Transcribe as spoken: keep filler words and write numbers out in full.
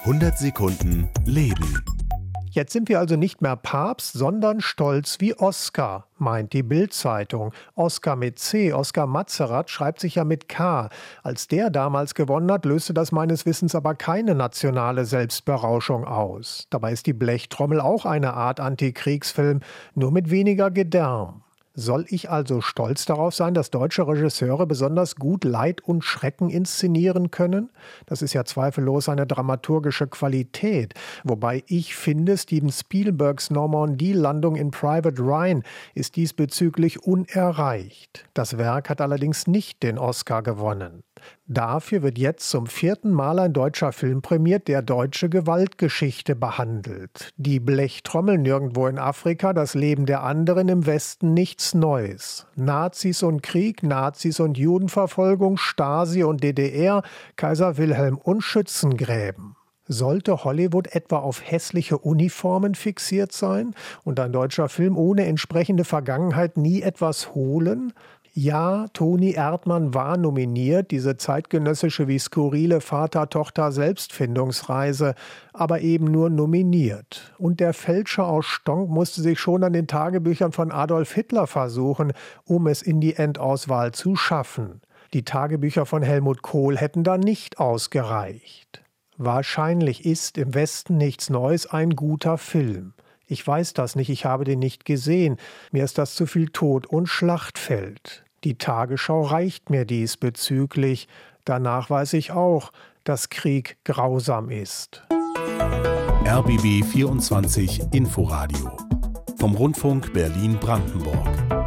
hundert Sekunden Leben. Jetzt sind wir also nicht mehr Papst, sondern stolz wie Oscar, meint die Bild-Zeitung. Oscar mit C, Oskar Matzerath schreibt sich ja mit K. Als der damals gewonnen hat, löste das meines Wissens aber keine nationale Selbstberauschung aus. Dabei ist die Blechtrommel auch eine Art Antikriegsfilm, nur mit weniger Gedärm. Soll ich also stolz darauf sein, dass deutsche Regisseure besonders gut Leid und Schrecken inszenieren können? Das ist ja zweifellos eine dramaturgische Qualität. Wobei ich finde, Steven Spielbergs Normandie-Landung in Private Ryan ist diesbezüglich unerreicht. Das Werk hat allerdings nicht den Oscar gewonnen. Dafür wird jetzt zum vierten Mal ein deutscher Film prämiert, der deutsche Gewaltgeschichte behandelt. Die Blechtrommel nirgendwo in Afrika, das Leben der anderen im Westen nichts Neues. Nazis und Krieg, Nazis und Judenverfolgung, Stasi und D D R, Kaiser Wilhelm und Schützengräben. Sollte Hollywood etwa auf hässliche Uniformen fixiert sein und ein deutscher Film ohne entsprechende Vergangenheit nie etwas holen? Ja, Toni Erdmann war nominiert, diese zeitgenössische wie skurrile Vater-Tochter-Selbstfindungsreise, aber eben nur nominiert. Und der Fälscher aus Stonk musste sich schon an den Tagebüchern von Adolf Hitler versuchen, um es in die Endauswahl zu schaffen. Die Tagebücher von Helmut Kohl hätten da nicht ausgereicht. Wahrscheinlich ist im Westen nichts Neues ein guter Film. Ich weiß das nicht, ich habe den nicht gesehen. Mir ist das zu viel Tod und Schlachtfeld. Die Tagesschau reicht mir diesbezüglich. Danach weiß ich auch, dass Krieg grausam ist. R B B vierundzwanzig Inforadio vom Rundfunk Berlin-Brandenburg.